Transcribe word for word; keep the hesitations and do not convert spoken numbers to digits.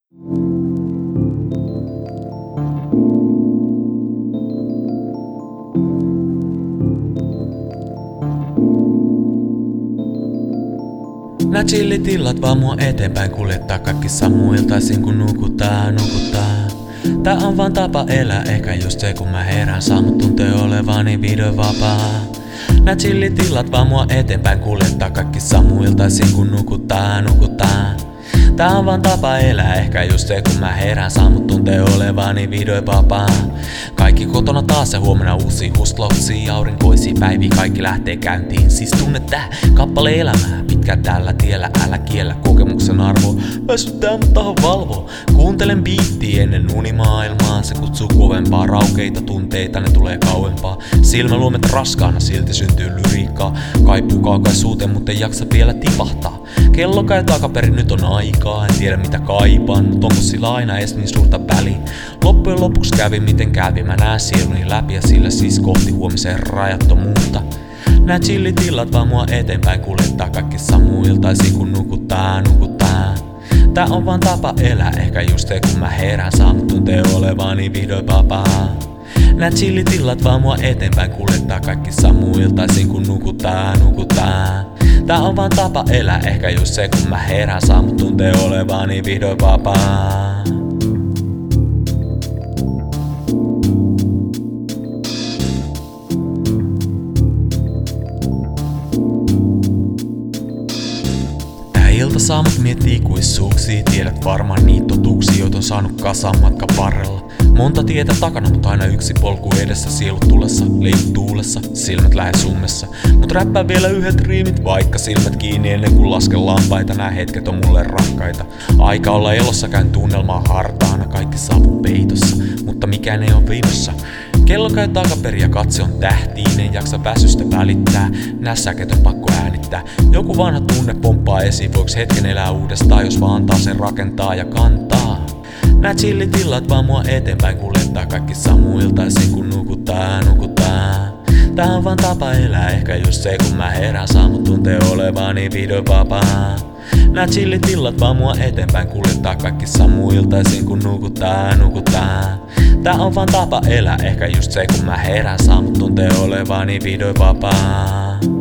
Nää chillitillat vaan mua eteenpäin kuljettaa kaikki samu iltaisin kun nukuttaa, nukuttaa. Tää on vaan tapa elää, ehkä just se kun mä herään saa mut tuntee olevani vihdoin vapaa. Nää chillitillat vaan mua eteenpäin kuljettaa kaikki samu iltaisin kun nukuttaa, nukuttaa. Tää on vaan tapa elää, ehkä just se kun mä herään saa mut tuntee olevani vihdoin vapaa. Kaikki kotona taas ja huomenna uusi hustlautsia, aurinkoisia päiviä, kaikki lähtee käyntiin. Siis tunne tää kappale elämää, pitkä tällä tiellä, älä kiellä kokemuksen arvo. Väsyttää mut taho valvo, kuuntelen biittiä ennen unimaailmaa. Se kutsuu kovempaa, raukeita tunteita, ne tulee kauempaa. Silmäluomet raskaana, silti syntyy lyriikkaa. Kaipuu kaukaisuuteen, mut ei jaksa vielä tipahtaa. Kello käy takaperin, nyt on aikaa, en tiedä mitä kaipaan, mut onko sillä aina edes niin suurta väliä? Loppujen lopuksi kävi miten kävi, mä näen sieluni läpi ja sillä siis kohti huomiseen rajattomuutta. Nää chillitillat vaan mua eteenpäin kuljettaa kaikki samu iltaisin kun nukuttaa, nukuttaa. Tää on vaan tapa elää, ehkä just se kun mä herään saa mut tuntee olevani vihdoin vapaa. Nää chillitillat vaan mua eteenpäin kuljettaa kaikki samu iltaisin kun nukuttaa, nukuttaa. Tää on vaan tapa elää, ehkä just se kun mä herään saa mut tuntee olevani vihdoin vapaa. Ilta saa mut miettii ikuisuuksia, tiedät varmaan niitä totuuksia, joita on saanut kasaan matkan varrella. Monta tietä takana, mut aina yksi polku edessä, sielut tulessa, leivut tuulessa, silmät lähes summessa. Mut räppää vielä yhdet riimit, vaikka silmät kiinni ennen kuin lasken lampaita, nää hetket on mulle rakkaita. Aika olla elossa, käyn tunnelmaa hartaana, kaikki saavun peitossa, mutta mikään ei oo viinossa. Kello käy takaperin ja katse on tähtiin, en jaksa väsystä välittää, nää säket on pakko äänittää. Joku vanha tunne pomppaa esiin, voiks hetken elää uudestaan, jos vaan antaa sen rakentaa ja kantaa. Nää chillitillat vaan mua eteenpäin kuljettaa kaikki samu iltaisin kun nukuttaa, nukuttaa. Tää on vaan tapa elää, ehkä just se kun mä herään saa mut tuntee olevani vihdoin vapaa. Nää chillitillat vaan mua eteenpäin kuljettaa kaikki samu iltaisin kun nukuttaa, nukuttaa. Tää on vaan tapa elää, ehkä just se kun mä herään saa mut tuntee olevani vihdoin vapaa.